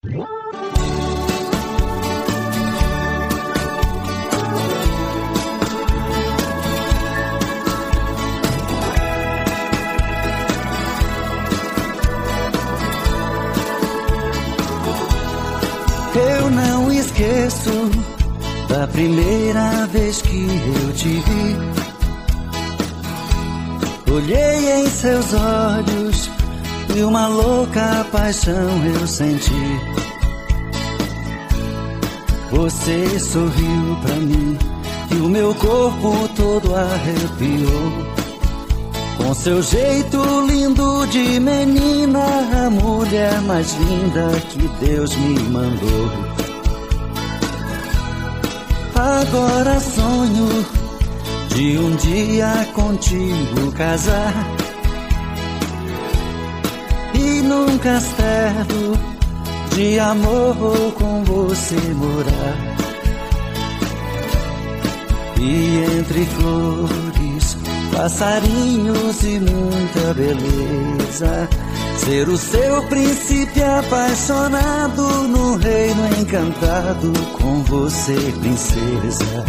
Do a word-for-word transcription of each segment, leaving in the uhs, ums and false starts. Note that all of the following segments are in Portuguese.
Eu não esqueço da primeira vez que eu te vi. Olhei em seus olhos e uma louca paixão eu senti. Você sorriu pra mim e o meu corpo todo arrepiou. Com seu jeito lindo de menina, a mulher mais linda que Deus me mandou. Agora sonho de um dia contigo casar e num castelo de amor com você morar. E entre flores, passarinhos e muita beleza, ser o seu príncipe apaixonado no reino encantado com você, princesa.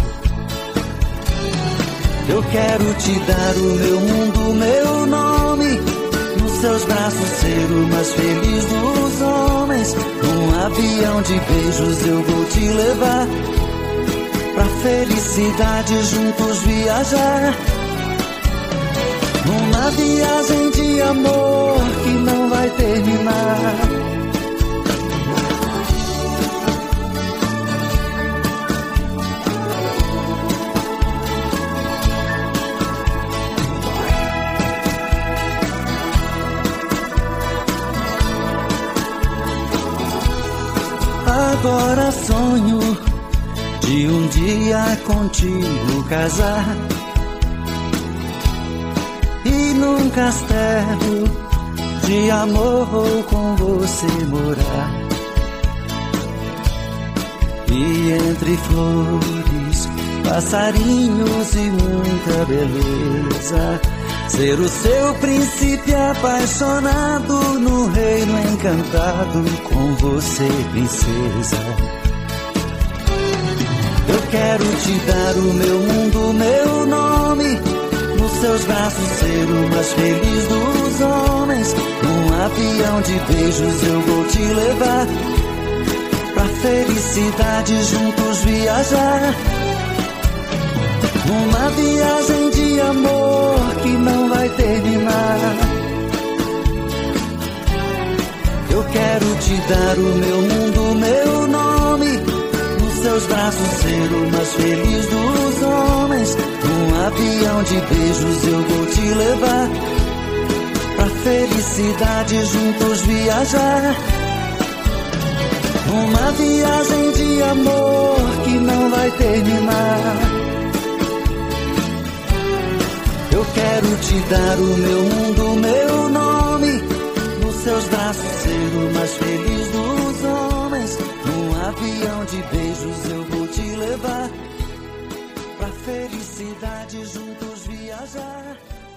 Eu quero te dar o meu mundo, meu nome, nos seus braços ser o mais feliz dos homens. Num avião de beijos eu vou te levar pra felicidade juntos viajar. Numa viagem de amor que não vai terminar. Agora sonho de um dia contigo casar e num castelo de amor com você morar. E entre flores, passarinhos e muita beleza, ser o seu príncipe apaixonado no reino encantado com você, princesa. Eu quero te dar o meu mundo, meu nome, nos seus braços ser o mais feliz dos homens. Num avião de beijos eu vou te levar pra felicidade juntos viajar. Numa viagem de amor que não vai terminar. Eu quero te dar o meu mundo, meu nome, nos seus braços ser o mais feliz dos homens. Num avião de beijos eu vou te levar pra felicidade juntos viajar. Numa viagem de amor que não vai terminar. Eu quero te dar o meu mundo, meu nome, nos seus braços ser o mais feliz dos homens. Num avião de beijos eu vou te levar pra felicidade juntos viajar.